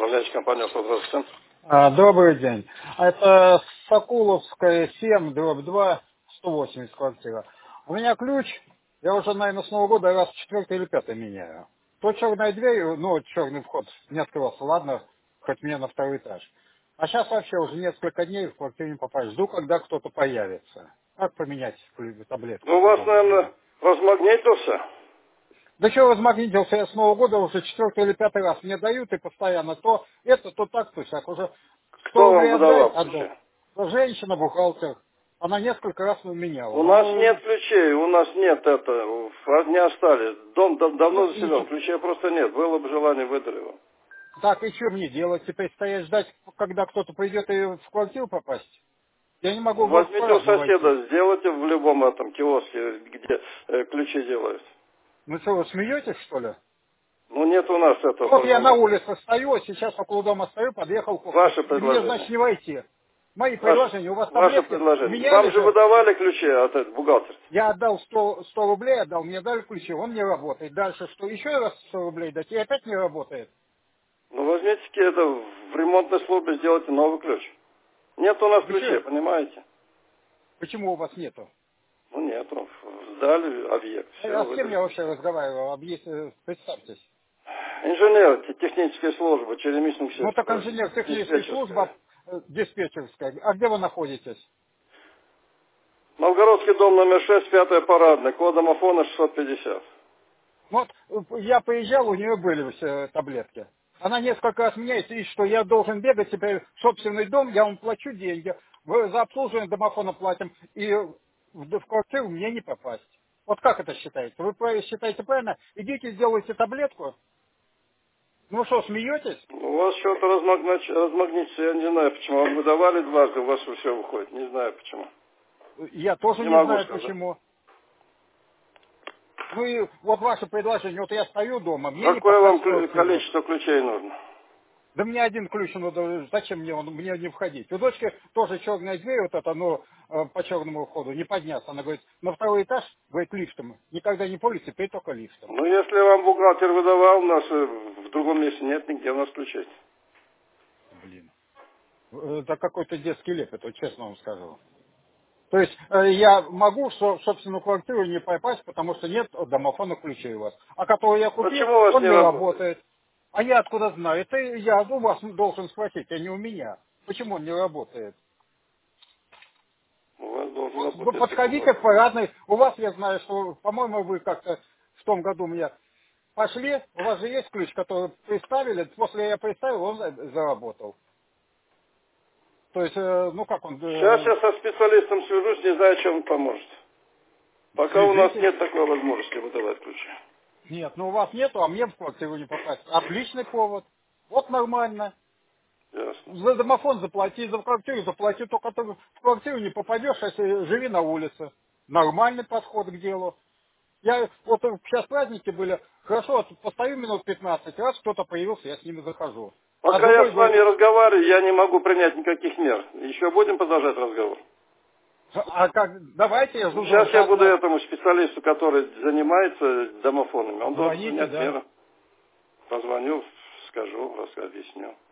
управляющая компания «Автоздравствуйте». Добрый день. Это Сокуловская 7, дробь 2, 180 квартира. У меня ключ, я уже, наверное, с Нового года раз четвертый или пятый меняю. То черная дверь, ну, черный вход не открылся, ладно, хоть мне на второй этаж. А сейчас вообще уже несколько дней в квартиру не попасть. Жду, когда кто-то появится. Как поменять таблетку? Ну, у вас, наверное, размагнитился. Да что размагнитился, я с Нового года уже четвертый или пятый раз мне дают, и постоянно то это, то так, то сяк. Уже 100 Кто вам рублей отдай, выдавал отдал. ключи? Женщина, бухгалтер. Она несколько раз меняла. У нас Ну, нет ключей, у нас нет этого, не остались. Дом давно заселен, ключей просто нет. Было бы желание, выдали его. так, и что мне делать? Теперь стоять ждать, когда кто-то придет и в квартиру попасть? Я не могу в Возьмите у парадную войти. соседа, сделайте в любом этом киоске, где ключи делают. Ну что, вы смеетесь, что ли? Ну, нет у нас этого Вот я на производства. улице стою, сейчас около дома стою, подъехал кофе. Ваше И мне, значит, предложение. не войти. Мои Ваше, предложения, у вас ваше таблетки, предложение. меняли Вам же же. выдавали ключи от этого бухгалтера. Я отдал 100 рублей, отдал, мне дали ключи, он не работает. Дальше что, еще раз 100 рублей дать, и опять не работает. Ну, возьмите это в ремонтной службе, сделайте новый ключ. Нет у нас Вы ключей, что, понимаете? почему у вас нету? Ну, нету. Сдали объект, все, А с кем выдали я вообще ключи. разговаривал? Представьтесь. Инженер, техническая служба, Черемисинг Ну так сельстрой, инженер технической диспетчерская. службы, диспетчерская. А где вы находитесь? Новгородский дом номер 6, 5 парадная, код домофона 650. Вот я поезжал, у нее были все таблетки. Она несколько раз меняет, и что я должен бегать теперь в собственный дом, я вам плачу деньги, вы за обслуживание домофона платим, и в квартиру мне не попасть. Вот как это считаете? Вы считаете правильно? Идите сделайте таблетку. Ну что, смеетесь? У вас что-то размагничится, я не знаю почему. Вам выдавали дважды, у вас все выходит, не знаю почему. Я тоже Не не могу знаю сказать. почему. Ну и вот ваше предложение, вот я стою дома, мне не Какое попасть вам в квартиру. количество ключей нужно? Да мне один ключ, ну да зачем мне не входить? У дочки тоже черная дверь, вот эта, ну, по черному входу, не подняться. Она говорит, на второй этаж, говорит, лифтом. Никогда не пользуйся, теперь только лифтом. Ну, если вам бухгалтер выдавал, у нас в другом месте нет нигде у нас ключей. Блин. Это какой-то детский лепет, вот честно вам скажу. То есть я могу в собственную квартиру не попасть, потому что нет домофона ключей у вас. А который я купил, Почему у вас он не не работает? работает. А я откуда знаю? Это я у вас должен спросить, а не у меня. Почему он не работает? У вас должен Вот вы работать подходите к бухгалтер. парадной. У вас, я знаю, что, по-моему, вы как-то в том году мне пошли. У вас же есть ключ, который приставили. После я приставил, он заработал. То есть, ну как он, Сейчас я со специалистом свяжусь, не знаю, чем он поможет. Пока у нас свяжитесь. нет такой возможности выдавать ключи. Нет, ну у вас нету, а мне в квартиру не попасть. Отличный повод. Вот нормально. Ясно. За домофон заплати, за квартиру заплати, только ты в квартиру не попадешь, если живи на улице. Нормальный подход к делу. Я вот сейчас праздники были, хорошо, вот постою минут 15, раз кто-то появился, я с ними захожу. А Пока я другой с вами говорит, разговариваю, я не могу принять никаких мер. Еще будем продолжать разговор? а как, давайте я жду Сейчас я буду заодно. этому специалисту, который занимается домофонами, он должен Звоните, принять да. меры. Позвоню, скажу, объясню.